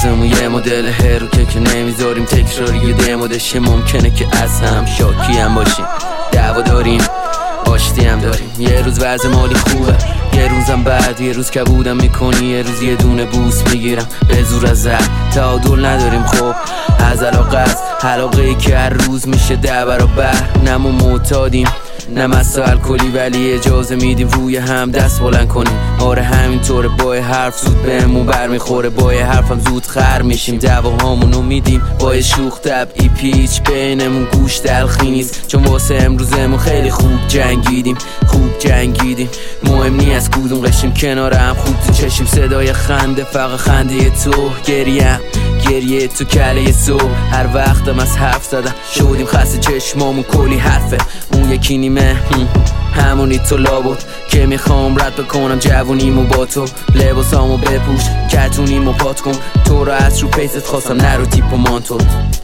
روزمون یه مدل هرو که نمیذاریم تکراری یه دمودشه. ممکنه که از هم شاکی هم باشیم، دعوا داریم، آشتی هم داریم. یه روز وضع مالی خوبه، یه روزم بعد، یه روز کبودم میکنی، یه روز یه دونه بوس میگیرم به زور از زد. تعادل نداریم خب از علاقه است، علاقه ای که هر روز میشه 10 برابر. نمو معتادیم نه مسائل کلی، ولی اجازه میدیم روی هم دست بلند کنیم. آره همینطوره، با حرف زود بهمون برمیخوره، با حرفم زود خر میشیم. دعواهامونو میدیم با شوخ طبعی، پیچ بینمون گوش تلخی نیست، چون واسه امروزمون خیلی خوب جنگیدیم. مهم نی از کدوم قشیم، کنار هم خوب تو چشیم. صدای خنده فقط خنده تو، گریه تو کله سو. هر وقتم از حرف زدم شدیم خسته، چشمامون کلی حرفه. اون یکی نیمه همونی تو لابد که میخوام رد بکنم جوونیمو با تو. لباسامو بپوش، کتونیمو پات کن، تو رو از رو پیست خواستم نرو تیپ و مانتو.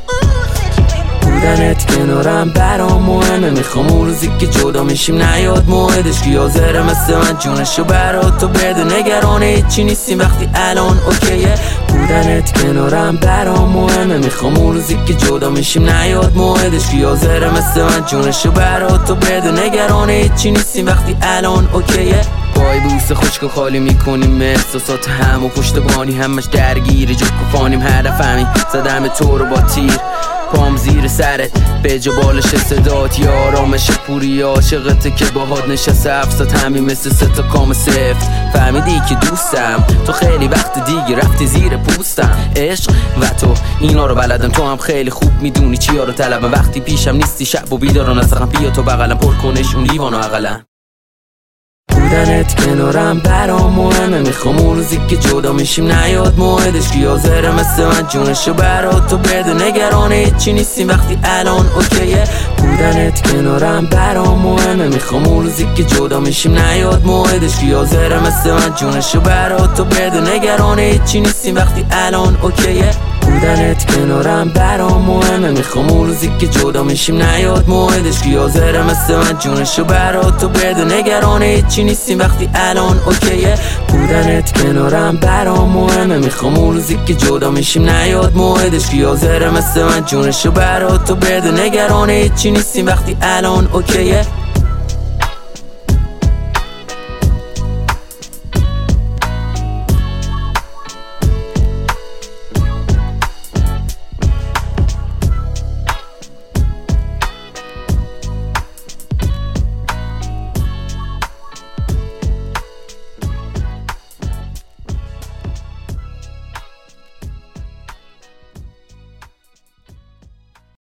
بودنت کنارم برام مهمه، میخوام اون روزی که جدا میشیم نیاد موعدش. که حاضره مثل من جونشو برات تو بده، نگران هیچی نیستیم وقتی الان اوکیه. بودنت کنارم برام مهمه، میخوام اون روزی که جدا میشیم نیاد موعدش. که حاضره مثل من جونشو برات تو بده، نگران هیچی نیستیم وقتی الان اوکیه. بای بوسه خشک و خالی میکنیم احساسات هم و پشتبانی همش درگیر جک و فانیم. هدف همین زدم تو رو با تیر، پام زیر سرت به جا بالش صدات. یا آرامش پوری عاشقته که باهات نشسته افسات همین مثل 3 تا کام سفت. فهمیدی که دوستم تو خیلی وقت دیگه رفتی زیر پوستم. عشق و تو اینا رو بلدم، تو هم خیلی خوب میدونی چیا رو طلبم. وقتی پیشم نیستی شب و بیداران از رقم، بیا تو بغلم پر کنش اون لیوانو اقلن. بودنت کنارم برام مهمه، میخوام اون روزی که جدا میشیم نیاد موعدش. که حاضره مثل من جونشو برات تو بده، نگران هیچی نیستیم وقتی الان اوکیه. بودنت کنارم برام مهمه، میخوام اون روزی که جدا میشیم نیاد موعدش. که حاضره مثل من جونشو برات تو بده، نگران هیچی نیستیم وقتی الان اوکیه. بودنت کنارم برام مهمه، میخوام اون روزی که جدا میشیم نیاد موعدش. که حاضره مثل من جونشو برات تو بده، نگران هیچی نیستیم وقتی الان اوکیه. بودنت کنارم برام مهمه، میخوام اون روزی که جدا میشیم نیاد موعدش. که حاضره مثل من جونشو برات تو بده، نگران هیچی نیستیم وقتی الان اوکیه.